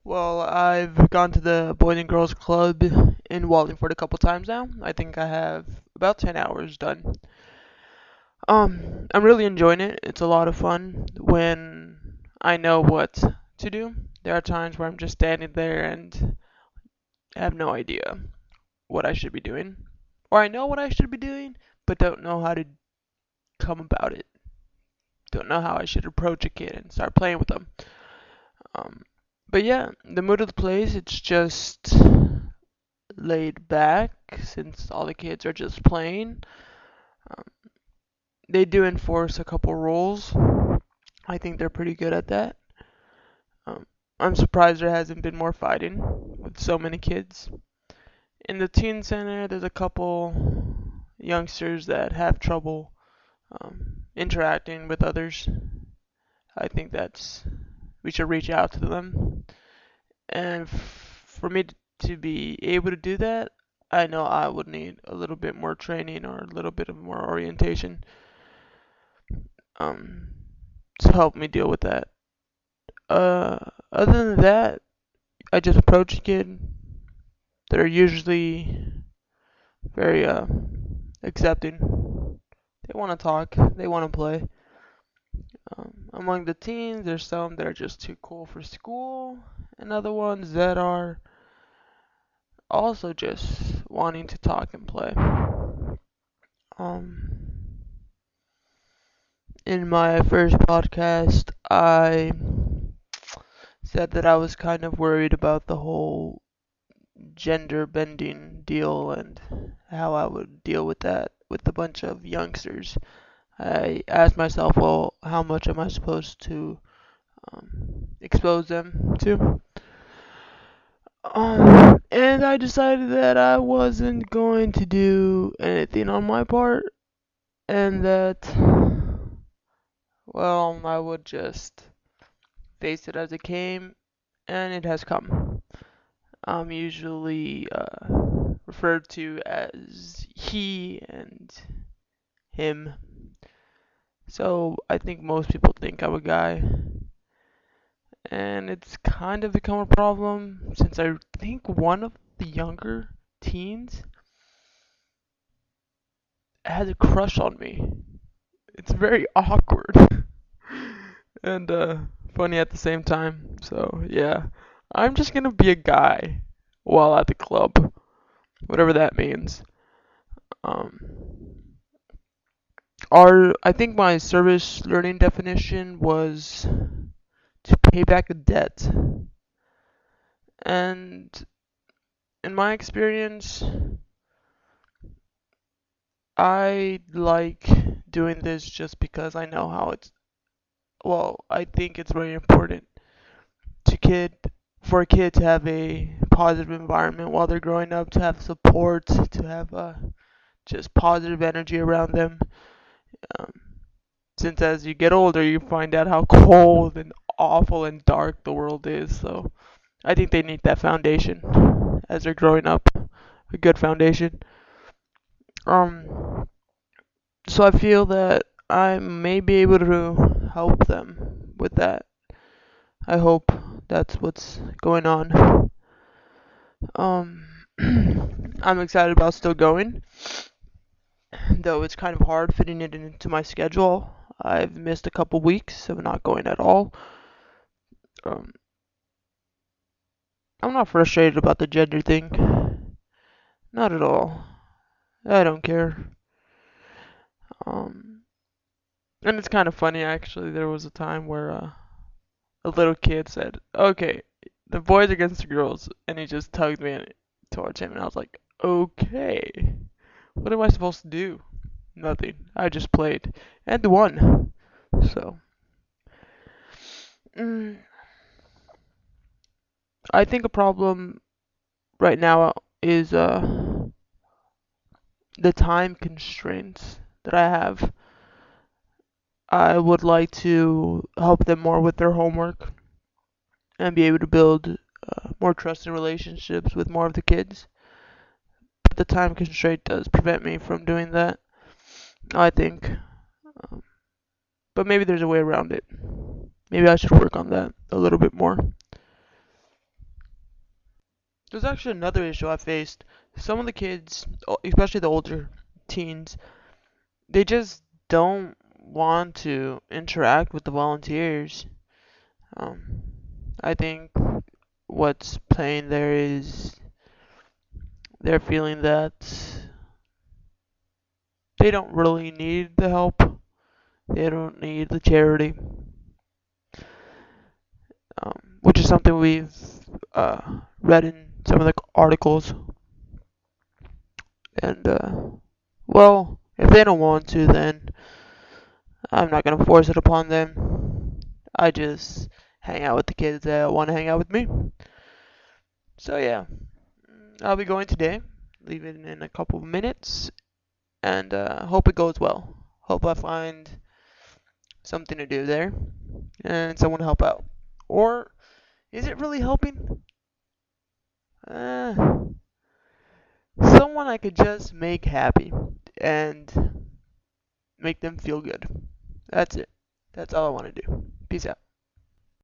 Well, I've gone to the Boys and Girls Club in Wallingford a couple times now. I think I have about 10 hours done. I'm really enjoying it. It's a lot of fun when I know what to do. There are times where I'm just standing there and have no idea what I should be doing. Or I know what I should be doing, but don't know how to come about it. Don't know how I should approach a kid and start playing with them. Um, but yeah, the mood of the place, it's just laid back since all the kids are just playing. Um, they do enforce a couple rules. I think they're pretty good at that. Um, I'm surprised there hasn't been more fighting with so many kids. In the teen center, there's a couple youngsters that have trouble interacting with others. I think we should reach out to them. And for me to be able to do that, I know I would need a little bit more training or a little bit of more orientation um, to help me deal with that. Uh, Other than that, I just approach a kid. They're usually very accepting. They want to talk. They want to play. Among the teens, there's some that are just too cool for school, and other ones that are also just wanting to talk and play. Um, in my first podcast, I said that I was kind of worried about the whole gender bending deal and how I would deal with that with a bunch of youngsters. I asked myself, well, how much am I supposed to expose them to? And I decided that I wasn't going to do anything on my part, and that, well, I would just face it as it came, and it has come. I'm usually referred to as he and him. So I think most people think I'm a guy. And it's kind of become a problem since I think one of the younger teens has a crush on me. It's very awkward and funny at the same time. So yeah, I'm just gonna be a guy while at the club, whatever that means. Um, I think my service learning definition was to pay back a debt, and in my experience, I like doing this just because I know how it's. Well, I think it's very important to kid for a kid to have a positive environment while they're growing up, to have support, to have just positive energy around them. Um, since as you get older, you find out how cold and awful and dark the world is. So I think they need that foundation as they're growing up, a good foundation. Um, so I feel that I may be able to help them with that. I hope that's what's going on. Um, I'm excited about still going, though it's kind of hard fitting it into my schedule. I've missed a couple weeks of not going at all. Um, I'm not frustrated about the gender thing. Not at all. I don't care. Um, and it's kind of funny actually. There was a time where a little kid said, "Okay, the boys against the girls," and he just tugged me towards him, and I was like, "Okay, what am I supposed to do?" Nothing. I just played and won. So, mm, I think a problem right now is the time constraints that I have. I would like to help them more with their homework and be able to build more trusted relationships with more of the kids. But the time constraint does prevent me from doing that, I think. Um, but maybe there's a way around it. Maybe I should work on that a little bit more. There's actually another issue I faced. Some of the kids, especially the older teens, they just don't want to interact with the volunteers. Um, I think what's playing there is they're feeling that they don't really need the help. They don't need the charity, which is something we've read in some of the articles. And well, if they don't want to, then I'm not gonna force it upon them. I just hang out with the kids that want to hang out with me. So yeah, I'll be going today, leaving in a couple of minutes, and hope it goes well. Hope I find something to do there and someone to help out. Or is it really helping? Uh, Someone I could just make happy and make them feel good. That's it. That's all I want to do. Peace out.